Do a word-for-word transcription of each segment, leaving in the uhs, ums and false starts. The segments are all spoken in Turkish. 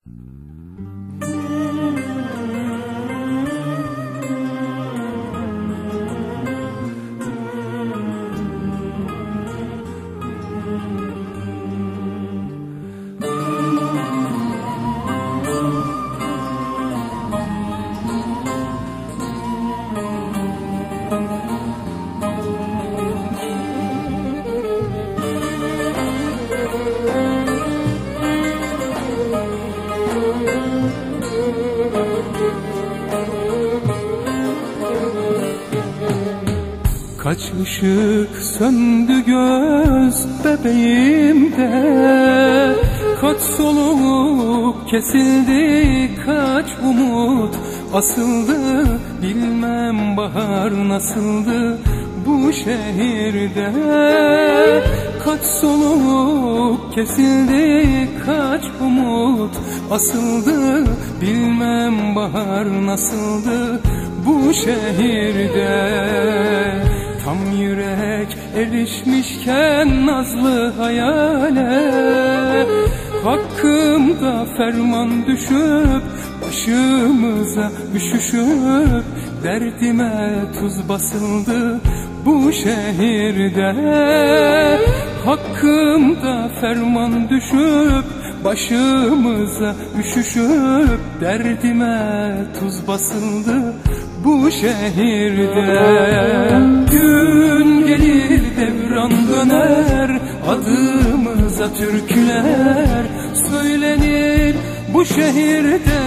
Kaç ışık söndü göz bebeğimde, kaç soluk kesildi, kaç umut asıldı. Bilmem bahar nasıldı bu şehirde. Kaç soluk kesildi, kaç umut asıldı. Bilmem bahar nasıldı bu şehirde. Tam yürek erişmişken nazlı hayale, hakkımda ferman düşüp başımıza üşüşüp derdime tuz basıldı bu şehirde. Hakkımda ferman düşüp başımıza üşüşüp derdime tuz basıldı bu şehirde. Gün gelir devran döner, adımıza türküler söylenir bu şehirde.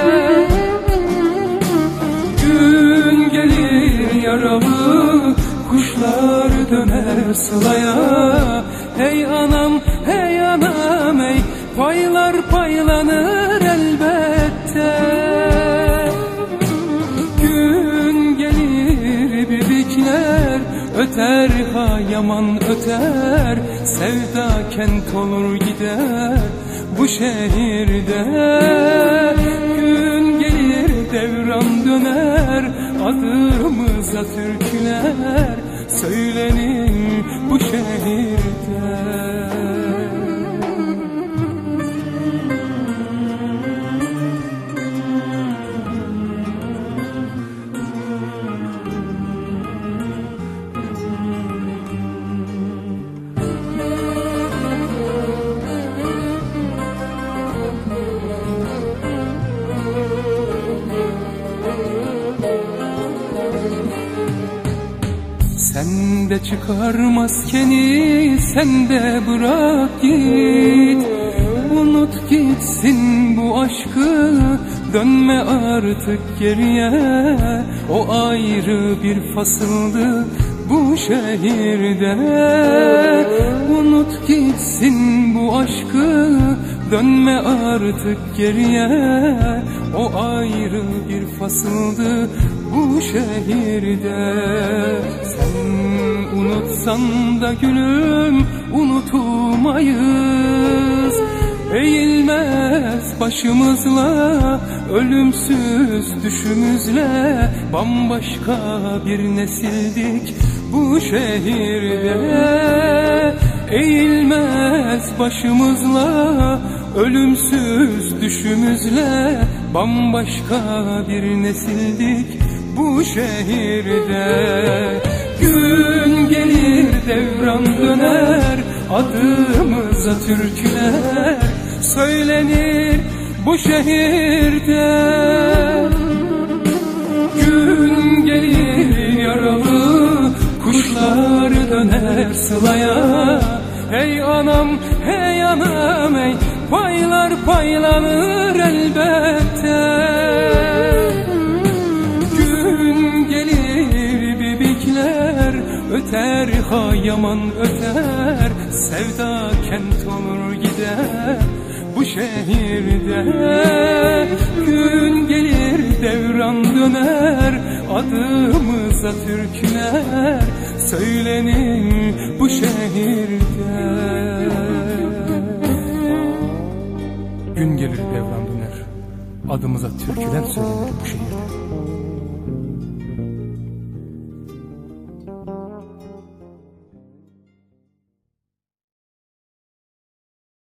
Gün gelir yaralı kuşlar döner sılaya. Hey anam, hey anam, hey paylar paylanır elbette. Gün gelir bibikler öter, ha yaman öter. Sevda kent olur gider bu şehirde. Gün gelir devran döner, adımıza türküler söylenir bu şehirde. Sen de çıkar maskeni, sen de bırak git. Unut gitsin bu aşkı, dönme artık geriye. O ayrı bir fasıldı bu şehirde. Unut gitsin bu aşkı, dönme artık geriye. O ayrı bir fasıldı bu şehirde. Sen unutsan da gülüm unutulmayız. Eğilmez başımızla, ölümsüz düşümüzle bambaşka bir nesildik bu şehirde. Eğilmez başımızla, ölümsüz düşümüzle bambaşka bir nesildik bu şehirde. Gün gelir devran döner, adımıza türküler söylenir bu şehirde. Gün gelir yaralı kuşlar döner sılaya. Hey anam, hey anam, hey paylar paylanır elbette. Gün gelir bibikler öter, ha yaman öter. Sevda kent olur gider bu şehirde. Gün gelir devran döner, adımıza türküler söylenir bu şehirde. Gün gelir devran döner, adımıza türküler söylenir bu şehirde.